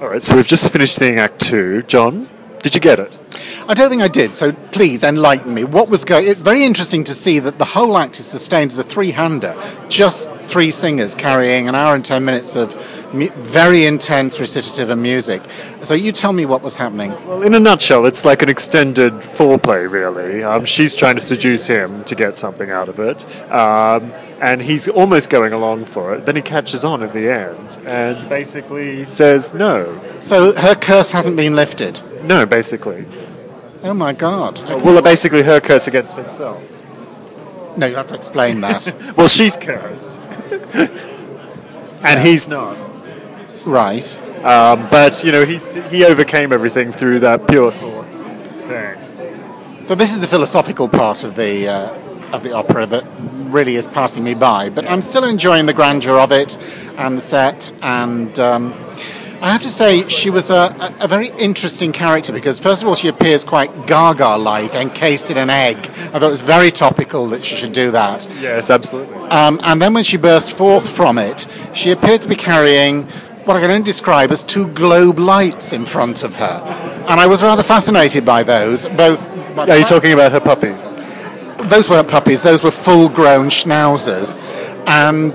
All right, so we've just finished seeing Act Two. John, did you get it? I don't think I did, so please enlighten me. What was going? It's very interesting to see that the whole act is sustained as a three-hander, just three singers carrying an hour and 10 minutes of very intense recitative and music. So you tell me what was happening. Well, in a nutshell, it's like an extended foreplay, really. She's trying to seduce him to get something out of it, and he's almost going along for it. Then he catches on at the end and basically says no. So her curse hasn't been lifted? No, basically. Oh my God. Well, basically her curse against herself. No, you have to explain that. Well, she's cursed. And he's not. Right. But, you know, he overcame everything through that pure thought thing. So this is the philosophical part of the opera that really is passing me by. But I'm still enjoying the grandeur of it and the set. And I have to say she was a very interesting character because, first of all, she appears quite Gaga-like, encased in an egg. I thought it was very topical that she should do that. Yes, absolutely. And then when she burst forth from it, she appeared to be carrying what I can only describe as two globe lights in front of her. And I was rather fascinated by those. Both. Are you talking about her puppies? Those weren't puppies, those were full-grown schnauzers. And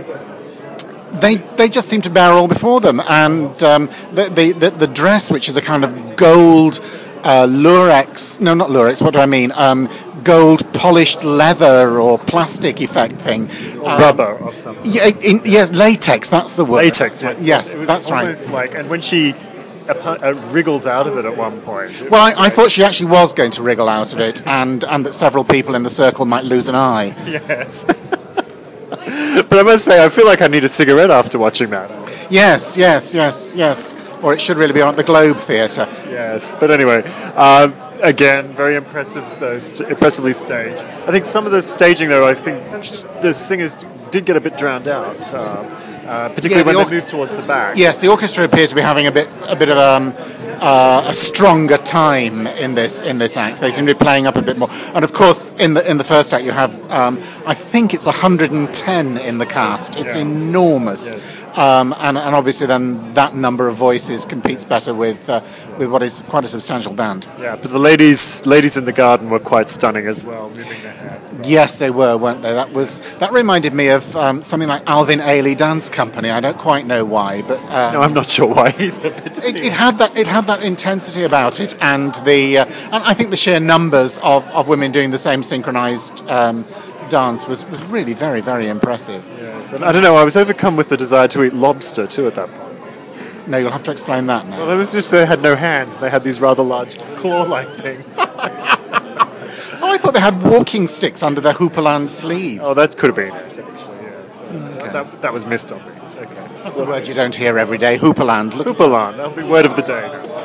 they just seem to bear all before them. And the dress, which is a kind of gold lurex, no, not lurex, what do I mean? Gold polished leather or plastic effect thing. Rubber of some sort. Yes, latex, that's the word. Latex, yes. Yes, it was that's right. Like, and when she wriggles out of it at one point. Well, I thought she actually was going to wriggle out of it and that several people in the circle might lose an eye. Yes. But I must say, I feel like I need a cigarette after watching that. Yes. Or it should really be on at the Globe Theatre. Yes, but anyway, again, very impressive, though, impressively staged. I think some of the staging, though, I think the singers did get a bit drowned out, particularly when they moved towards the back. Yes, the orchestra appeared to be having a bit of a stronger time in this act. They seem to be playing up a bit more. And of course, in the first act, you have I think it's 110 in the cast. It's enormous. Yes. And obviously then that number of voices competes better with what is quite a substantial band. Yeah, but the ladies in the garden were quite stunning as well, moving their heads. Yes, they were, weren't they? That reminded me of something like Alvin Ailey Dance Company. I don't quite know why, but no, I'm not sure why either. It had that intensity about it, and and I think the sheer numbers of women doing the same synchronized dance was really very, very impressive. Yes, and I don't know, I was overcome with the desire to eat lobster too at that point. No, you'll have to explain that now. Well, it was just they had no hands, and they had these rather large claw-like things. Oh, I thought they had walking sticks under their hooperland sleeves. Oh, that could have been it, actually, yes. That was missed on me. Okay. That's a word you don't hear every day, hooperland. Hooperland, that'll be word of the day now.